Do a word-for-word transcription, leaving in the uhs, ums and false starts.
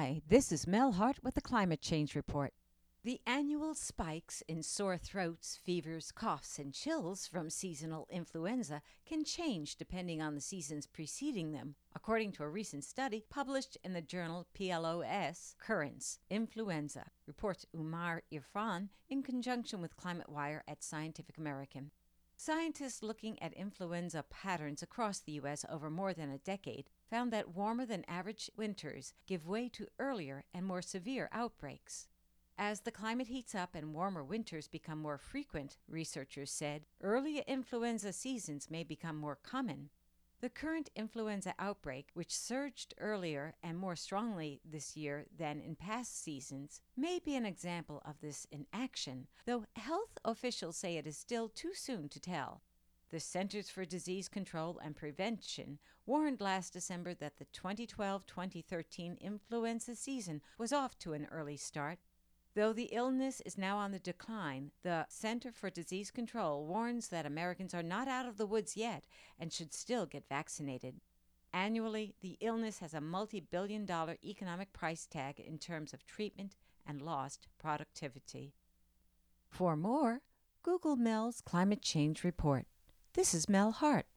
Hi, this is Mel Hart with the Climate Change Report. The annual spikes in sore throats, fevers, coughs, and chills from seasonal influenza can change depending on the seasons preceding them, according to a recent study published in the journal P L O S Currents Influenza, reports Umar Irfan in conjunction with ClimateWire at Scientific American. Scientists looking at influenza patterns across the U S over more than a decade found that warmer than average winters give way to earlier and more severe outbreaks. As the climate heats up and warmer winters become more frequent, researchers said, early influenza seasons may become more common. The current influenza outbreak, which surged earlier and more strongly this year than in past seasons, may be an example of this in action, though health officials say it is still too soon to tell. The Centers for Disease Control and Prevention warned last December that the twenty twelve twenty thirteen influenza season was off to an early start. Though the illness is now on the decline, the Center for Disease Control warns that Americans are not out of the woods yet and should still get vaccinated. Annually, the illness has a multi-billion dollar economic price tag in terms of treatment and lost productivity. For more, Google Mel's Climate Change Report. This is Mel Hart.